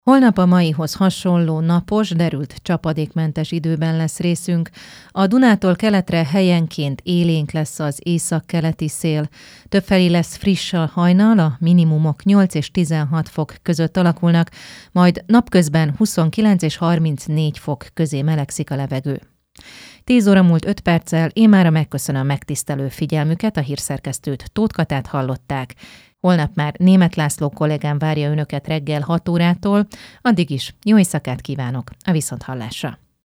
Holnap a maihoz hasonló napos, derült csapadékmentes időben lesz részünk. A Dunától keletre helyenként élénk lesz az északkeleti szél. Többfelé lesz friss a hajnal, a minimumok 8 és 16 fok között alakulnak, majd napközben 29 és 34 fok közé melegszik a levegő. 10 óra múlt 5 perccel, én mára megköszönöm megtisztelő figyelmüket, a hírszerkesztőt, Tóth Katát hallották. Holnap már Németh László kollégám várja önöket reggel 6 órától, addig is jó éjszakát kívánok, a viszonthallásra!